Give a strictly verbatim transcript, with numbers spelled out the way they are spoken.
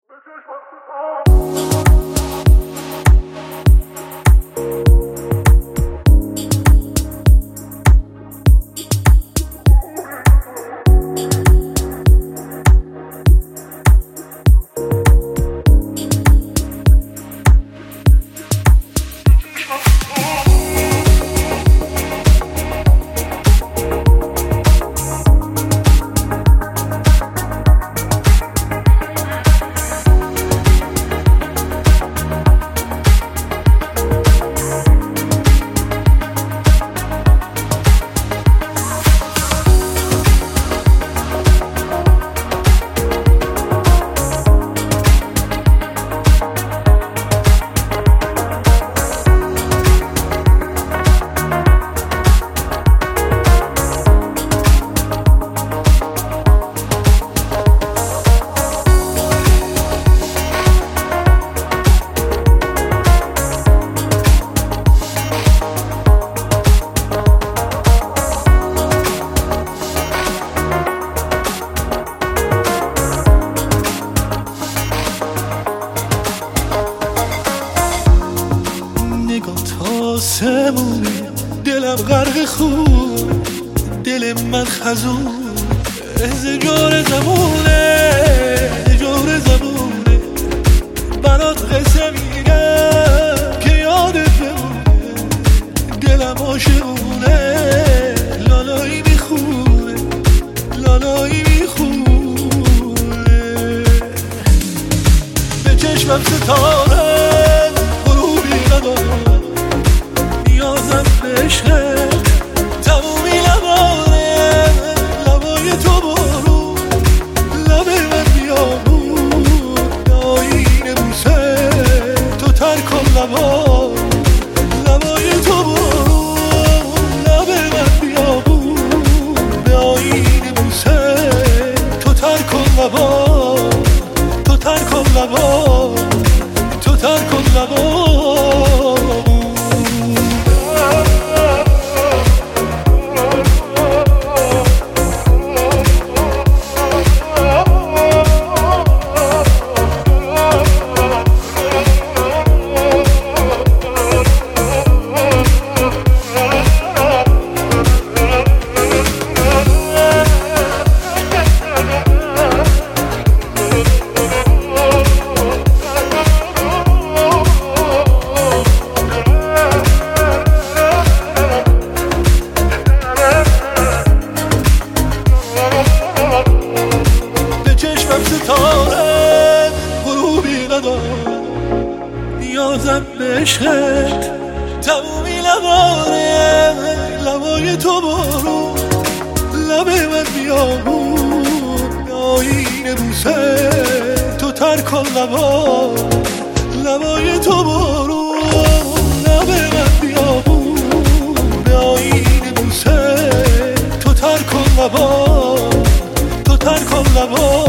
آسمونی دلم غرق خون، دل من خزون از جور زمونه جور زمونه. برات قصه میگم که یادت بمونه، دلم عاشقونه لالایی میخونه لالایی میخونه. به چشمم ستاره غروبی ندارم، نیازم به عشقت تمومی لبانه. لبای تو برو لبه من بیابون، آیین بوسه تو ترک کن لبا. لبای تو برو لبه من بیابون، آیین بوسه تو ترک کن لبا. تو ترک کن لبا، تو ترک کن لبا. ستاره غروبی ندارم، نیازم به عشقت تمومی لبانه. لبای تو برو لبه من بیابون، آیین بوسه تو ترک کن لبا. لبای تو برو لبه من بیابون، آیین بوسه تو ترک کن لبا. تو ترک کن لبا.